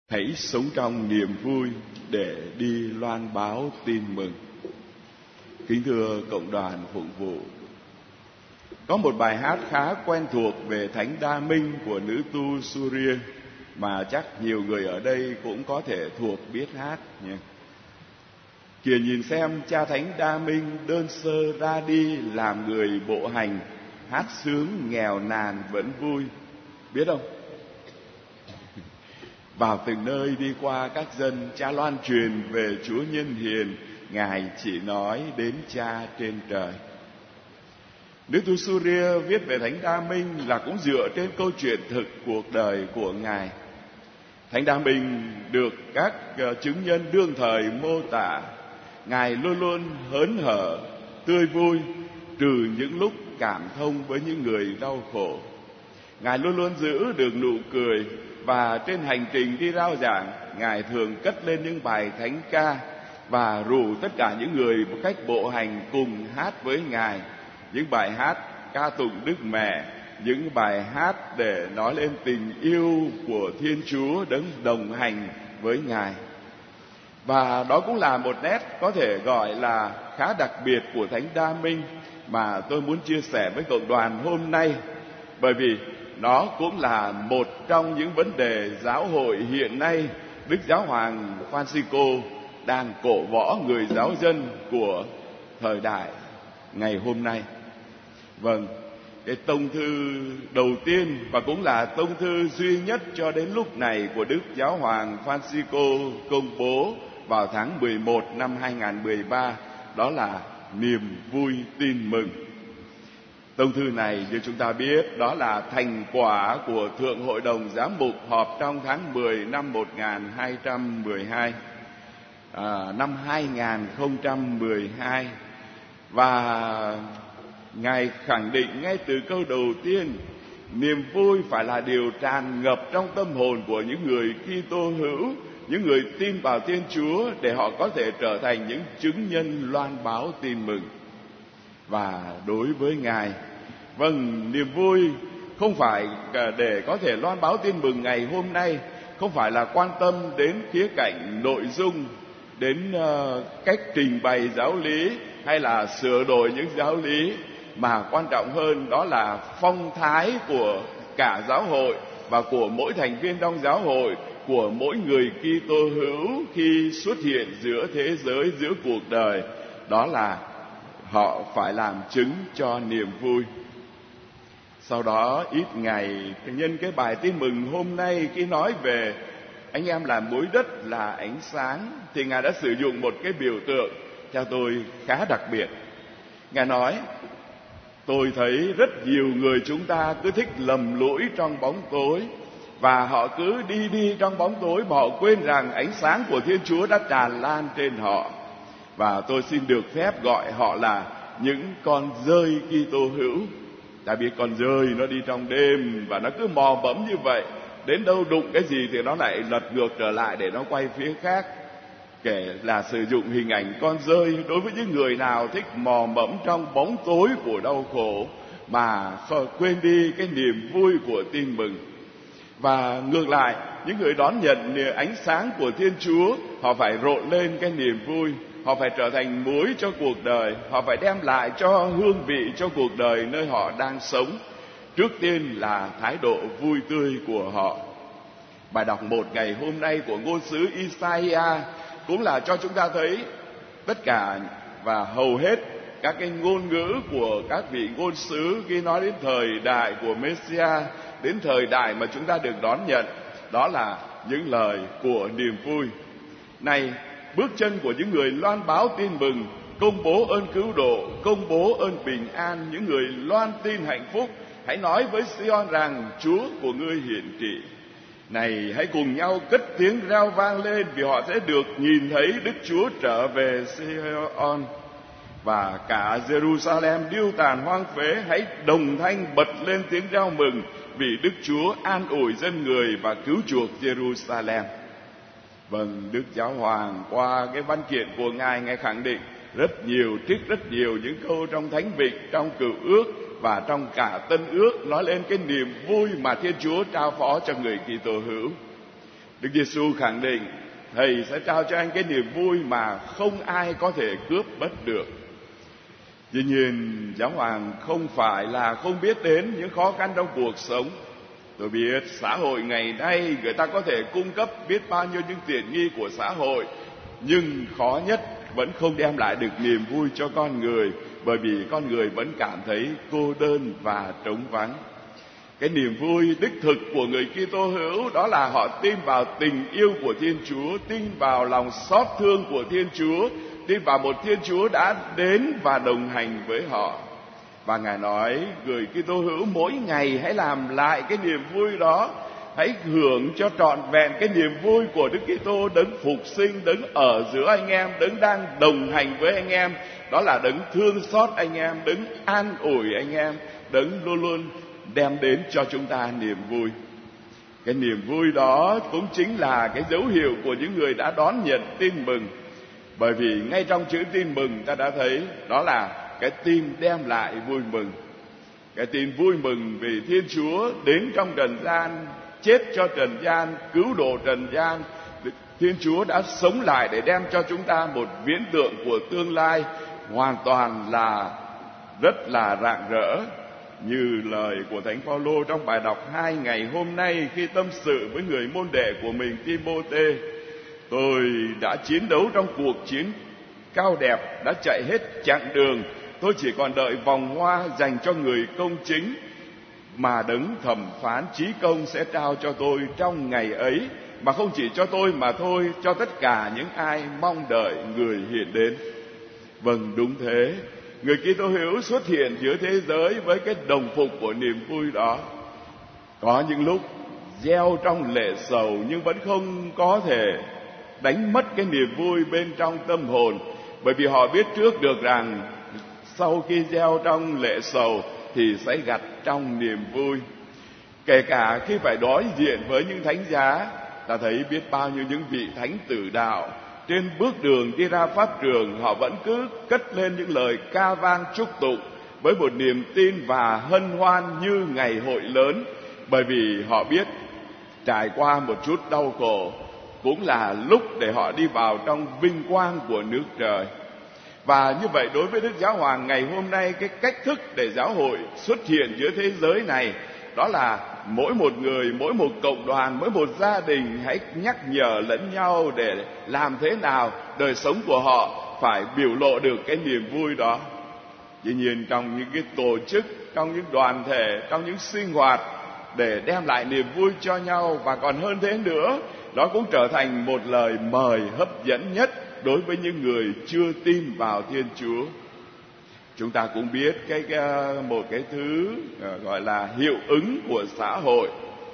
Hãy sống trong niềm vui để đi loan báo tin mừng. Kính thưa cộng đoàn phụng vụ, có một bài hát khá quen thuộc về Thánh Đa Minh của nữ tu Surya mà chắc nhiều người ở đây cũng có thể thuộc biết hát nhé. Kìa nhìn xem cha Thánh Đa Minh đơn sơ ra đi làm người bộ hành, hát sướng nghèo nàn vẫn vui, biết không? Vào từng nơi đi qua các dân, cha loan truyền về Chúa Nhân Hiền, Ngài chỉ nói đến cha trên trời. Nữ tu Surya viết về Thánh Đa Minh là cũng dựa trên câu chuyện thực cuộc đời của Ngài. Thánh Đa Minh được các chứng nhân đương thời mô tả, Ngài luôn luôn hớn hở, tươi vui, trừ những lúc cảm thông với những người đau khổ. Ngài luôn luôn giữ được nụ cười, và trên hành trình đi rao giảng, Ngài thường cất lên những bài thánh ca và rủ tất cả những người một cách bộ hành cùng hát với Ngài. Những bài hát ca tụng Đức Mẹ, những bài hát để nói lên tình yêu của Thiên Chúa đấng đồng hành với Ngài. Và đó cũng là một nét có thể gọi là khá đặc biệt của Thánh Đa Minh mà tôi muốn chia sẻ với cộng đoàn hôm nay, bởi vì nó cũng là một trong những vấn đề giáo hội hiện nay Đức Giáo hoàng Francisco đang cổ võ người giáo dân của thời đại ngày hôm nay. Vâng, cái tông thư đầu tiên và cũng là tông thư duy nhất cho đến lúc này của Đức Giáo hoàng Francisco công bố vào tháng 11 năm 2013, đó là niềm vui tin mừng. Tông thư này như chúng ta biết đó là thành quả của Thượng Hội đồng Giám mục họp trong tháng 10 năm 1212, năm 2012. Và Ngài khẳng định ngay từ câu đầu tiên, niềm vui phải là điều tràn ngập trong tâm hồn của những người Kitô hữu, những người tin vào Thiên Chúa để họ có thể trở thành những chứng nhân loan báo tin mừng. Và đối với Ngài, vâng, niềm vui không phải để có thể loan báo tin mừng ngày hôm nay, không phải là quan tâm đến khía cạnh nội dung, đến cách trình bày giáo lý hay là sửa đổi những giáo lý, mà quan trọng hơn đó là phong thái của cả giáo hội và của mỗi thành viên trong giáo hội, của mỗi người Kitô hữu khi xuất hiện giữa thế giới, giữa cuộc đời. Đó là họ phải làm chứng cho niềm vui. Sau đó ít ngày, nhân cái bài tin mừng hôm nay, khi nói về anh em là muối đất, là ánh sáng, thì Ngài đã sử dụng một cái biểu tượng theo tôi khá đặc biệt. Ngài nói, tôi thấy rất nhiều người chúng ta cứ thích lầm lũi trong bóng tối, và họ cứ đi trong bóng tối mà họ quên rằng ánh sáng của Thiên Chúa đã tràn lan trên họ. Và tôi xin được phép gọi họ là những con dơi Kitô hữu. Ta biết con dơi nó đi trong đêm và nó cứ mò mẫm như vậy, đến đâu đụng cái gì thì nó lại lật ngược trở lại để nó quay phía khác. Kể là sử dụng hình ảnh con dơi đối với những người nào thích mò mẫm trong bóng tối của đau khổ mà quên đi cái niềm vui của tin mừng. Và ngược lại, những người đón nhận ánh sáng của Thiên Chúa, họ phải rộn lên cái niềm vui, họ phải trở thành muối cho cuộc đời, họ phải đem lại cho hương vị cho cuộc đời nơi họ đang sống. Trước tiên là thái độ vui tươi của họ. Bài đọc một ngày hôm nay của ngôn sứ Isaiah cũng là cho chúng ta thấy tất cả và hầu hết các cái ngôn ngữ của các vị ngôn sứ khi nói đến thời đại của Messiah, đến thời đại mà chúng ta được đón nhận, đó là những lời của niềm vui. Này, bước chân của những người loan báo tin mừng, công bố ơn cứu độ, công bố ơn bình an, những người loan tin hạnh phúc, hãy nói với Sion rằng Chúa của ngươi hiện trị. Này, hãy cùng nhau cất tiếng reo vang lên, vì họ sẽ được nhìn thấy Đức Chúa trở về Sion. Và cả Jerusalem điêu tàn hoang phế, hãy đồng thanh bật lên tiếng reo mừng, vì Đức Chúa an ủi dân người và cứu chuộc Jerusalem. Vâng, Đức Giáo hoàng qua cái văn kiện của Ngài, Ngài khẳng định trích rất nhiều những câu trong Thánh Vịnh, trong Cựu Ước và trong cả Tân Ước, nói lên cái niềm vui mà Thiên Chúa trao phó cho người Kitô hữu. Đức Giêsu khẳng định Thầy sẽ trao cho anh cái niềm vui mà không ai có thể cướp mất được. Tuy nhiên, Giáo hoàng không phải là không biết đến những khó khăn trong cuộc sống. Tôi biết xã hội ngày nay người ta có thể cung cấp biết bao nhiêu những tiện nghi của xã hội, nhưng khó nhất vẫn không đem lại được niềm vui cho con người, bởi vì con người vẫn cảm thấy cô đơn và trống vắng. Cái niềm vui đích thực của người Kitô hữu đó là họ tin vào tình yêu của Thiên Chúa, tin vào lòng xót thương của Thiên Chúa, tin vào một Thiên Chúa đã đến và đồng hành với họ. Và Ngài nói, người Kitô hữu mỗi ngày hãy làm lại cái niềm vui đó, hãy hưởng cho trọn vẹn cái niềm vui của Đức Kitô, đấng phục sinh, đấng ở giữa anh em, đấng đang đồng hành với anh em. Đó là đấng thương xót anh em, đấng an ủi anh em, đấng luôn luôn đem đến cho chúng ta niềm vui. Cái niềm vui đó cũng chính là cái dấu hiệu của những người đã đón nhận tin mừng. Bởi vì ngay trong chữ tin mừng ta đã thấy đó là cái tin đem lại vui mừng. Cái tin vui mừng vì Thiên Chúa đến trong trần gian, chết cho trần gian, cứu độ trần gian. Thiên Chúa đã sống lại để đem cho chúng ta một viễn tượng của tương lai hoàn toàn là rất là rạng rỡ. Như lời của Thánh Phaolô trong bài đọc 2 ngày hôm nay khi tâm sự với người môn đệ của mình Ti-mô-thê: tôi đã chiến đấu trong cuộc chiến cao đẹp, đã chạy hết chặng đường, tôi chỉ còn đợi vòng hoa dành cho người công chính mà đấng thẩm phán chí công sẽ trao cho tôi trong ngày ấy, mà không chỉ cho tôi mà thôi, cho tất cả những ai mong đợi người hiện đến. Vâng, đúng thế, người Kitô hữu xuất hiện giữa thế giới với cái đồng phục của niềm vui đó. Có những lúc gieo trong lệ sầu nhưng vẫn không có thể đánh mất cái niềm vui bên trong tâm hồn, bởi vì họ biết trước được rằng sau khi gieo trong lệ sầu thì sẽ gặt trong niềm vui. Kể cả khi phải đối diện với những thánh giá, ta thấy biết bao nhiêu những vị thánh tử đạo trên bước đường đi ra pháp trường, họ vẫn cứ cất lên những lời ca vang chúc tụng với một niềm tin và hân hoan như ngày hội lớn, bởi vì họ biết trải qua một chút đau khổ cũng là lúc để họ đi vào trong vinh quang của nước trời. Và như vậy, đối với Đức Giáo Hoàng ngày hôm nay, cái cách thức để giáo hội xuất hiện giữa thế giới này đó là mỗi một người, mỗi một cộng đoàn, mỗi một gia đình hãy nhắc nhở lẫn nhau để làm thế nào đời sống của họ phải biểu lộ được cái niềm vui đó. Tuy nhiên, trong những cái tổ chức, trong những đoàn thể, trong những sinh hoạt để đem lại niềm vui cho nhau, và còn hơn thế nữa, đó cũng trở thành một lời mời hấp dẫn nhất đối với những người chưa tin vào Thiên Chúa. Chúng ta cũng biết một cái thứ gọi là hiệu ứng của xã hội.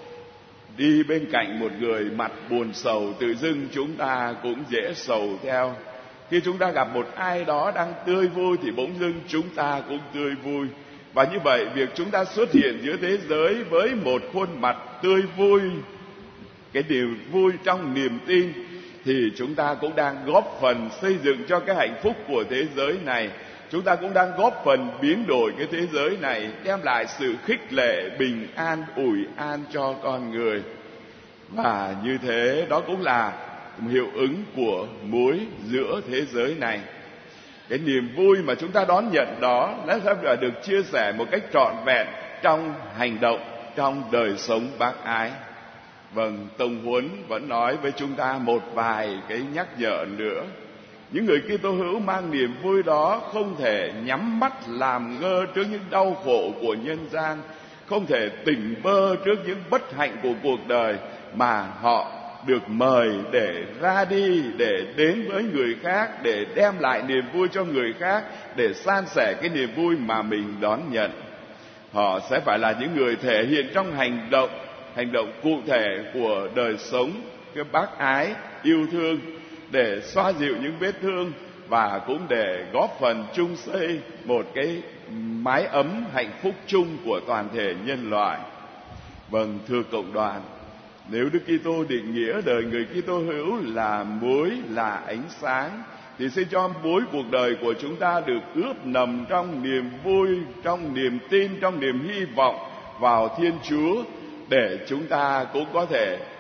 Đi bên cạnh một người mặt buồn sầu, tự dưng chúng ta cũng dễ sầu theo. Khi chúng ta gặp một ai đó đang tươi vui thì bỗng dưng chúng ta cũng tươi vui. Và như vậy, việc chúng ta xuất hiện giữa thế giới với một khuôn mặt tươi vui, cái điều vui trong niềm tin, thì chúng ta cũng đang góp phần xây dựng cho cái hạnh phúc của thế giới này. Chúng ta cũng đang góp phần biến đổi cái thế giới này, đem lại sự khích lệ, bình an, ủi an cho con người. Và như thế, đó cũng là hiệu ứng của muối giữa thế giới này. Cái niềm vui mà chúng ta đón nhận đó nó sẽ phải được chia sẻ một cách trọn vẹn trong hành động, trong đời sống bác ái. Vâng, Tông Huấn vẫn nói với chúng ta một vài cái nhắc nhở nữa. Những người Kitô hữu mang niềm vui đó không thể nhắm mắt làm ngơ trước những đau khổ của nhân gian, không thể tỉnh bơ trước những bất hạnh của cuộc đời, mà họ được mời để ra đi, để đến với người khác, để đem lại niềm vui cho người khác, để san sẻ cái niềm vui mà mình đón nhận. Họ sẽ phải là những người thể hiện trong hành động cụ thể của đời sống, cái bác ái, yêu thương, để xoa dịu những vết thương và cũng để góp phần chung xây một cái mái ấm hạnh phúc chung của toàn thể nhân loại. Vâng, thưa cộng đoàn, nếu Đức Kitô định nghĩa đời người Kitô hữu là muối, là ánh sáng, thì xin cho muối cuộc đời của chúng ta được ướp nằm trong niềm vui, trong niềm tin, trong niềm hy vọng vào Thiên Chúa, để chúng ta cũng có thể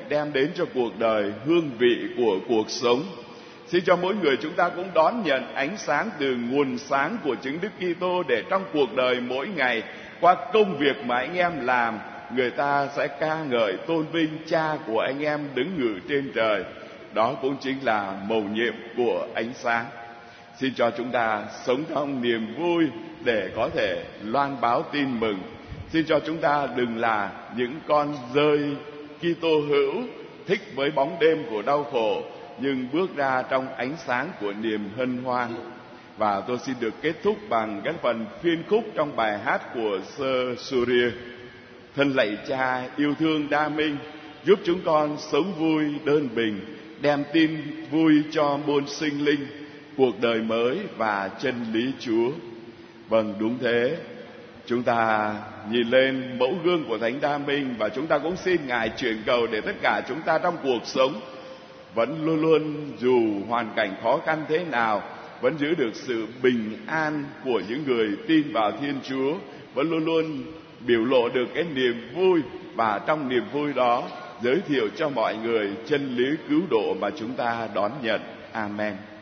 đem đến cho cuộc đời hương vị của cuộc sống. Xin cho mỗi người chúng ta cũng đón nhận ánh sáng từ nguồn sáng của chính Đức Kitô, để trong cuộc đời mỗi ngày, qua công việc mà anh em làm, người ta sẽ ca ngợi tôn vinh Cha của anh em đứng ngự trên trời. Đó cũng chính là mầu nhiệm của ánh sáng. Xin cho chúng ta sống trong niềm vui để có thể loan báo tin mừng. Xin cho chúng ta đừng là những con rơi Kitô hữu thích với bóng đêm của đau khổ, nhưng bước ra trong ánh sáng của niềm hân hoan. Và tôi xin được kết thúc bằng cái phần phiên khúc trong bài hát của Sơ Surya. Thân lạy Cha yêu thương đa minh, giúp chúng con sống vui đơn bình, đem tin vui cho muôn sinh linh, cuộc đời mới và chân lý Chúa. Vâng, đúng thế. Chúng ta nhìn lên mẫu gương của Thánh Đa Minh, và chúng ta cũng xin Ngài chuyển cầu để tất cả chúng ta trong cuộc sống vẫn luôn luôn, dù hoàn cảnh khó khăn thế nào, vẫn giữ được sự bình an của những người tin vào Thiên Chúa, vẫn luôn luôn biểu lộ được cái niềm vui, và trong niềm vui đó giới thiệu cho mọi người chân lý cứu độ mà chúng ta đón nhận. Amen.